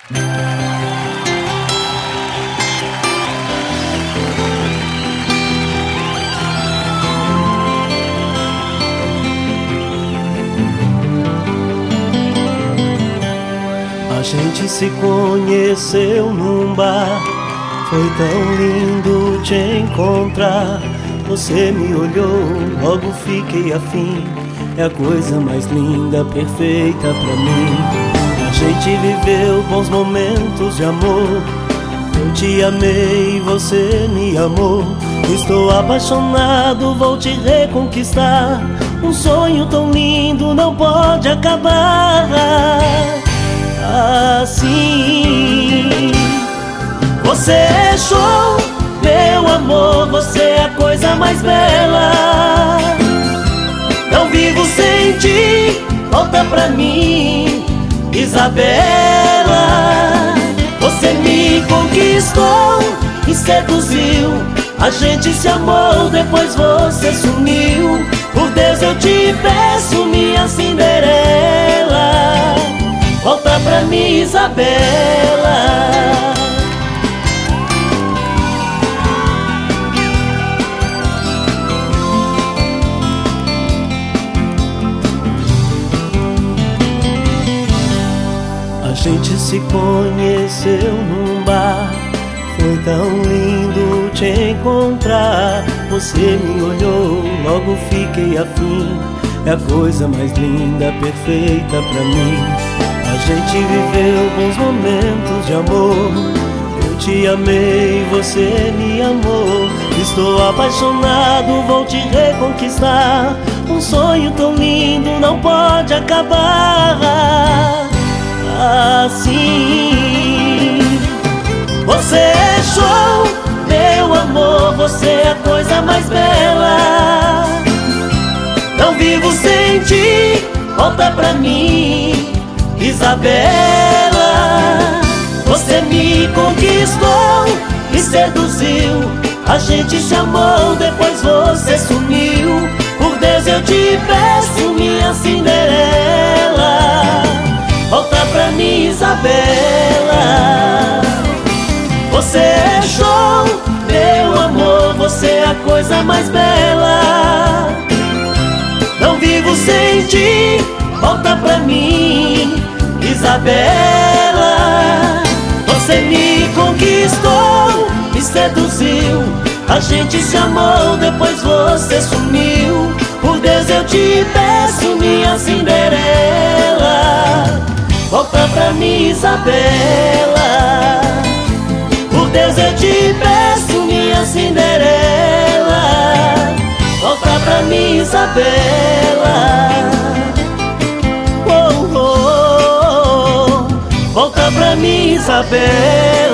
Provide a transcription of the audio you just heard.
A gente se conheceu num bar, foi tão lindo te encontrar. Você me olhou, logo fiquei afim. É a coisa mais linda, perfeita pra mim. A gente viveu bons momentos de amor. Eu te amei, você me amou. Estou apaixonado, vou te reconquistar. Um sonho tão lindo não pode acabar assim. Você é show, meu amor, você é a coisa mais bela. Não vivo sem ti, volta pra mim, Isabela. Você me conquistou, me seduziu. A gente se amou, depois você sumiu. Por Deus eu te peço, minha Cinderela, volta pra mim, Isabela. A gente se conheceu num bar, foi tão lindo te encontrar. Você me olhou, logo fiquei afim. É a coisa mais linda, perfeita pra mim. A gente viveu bons momentos de amor. Eu te amei, você me amou. Estou apaixonado, vou te reconquistar. Um sonho tão lindo não pode acabar assim. Você é show, meu amor, você é a coisa mais bela. Não vivo sem ti, volta pra mim, Isabela. Você me conquistou, me seduziu. A gente se amou, depois você sumiu. Por Deus eu te peço, minha Cinderela, volta pra mim, Isabela. Você é show, meu amor, você é a coisa mais bela. Não vivo sem ti, volta pra mim, Isabela. Você me conquistou, me seduziu. A gente se amou, depois você sumiu. Por Deus eu te peço, minha Cinderela, volta pra mim, Isabela. Por Deus eu te peço, minha Cinderela, volta pra mim, Isabela. Oh, oh, oh, volta pra mim, Isabela.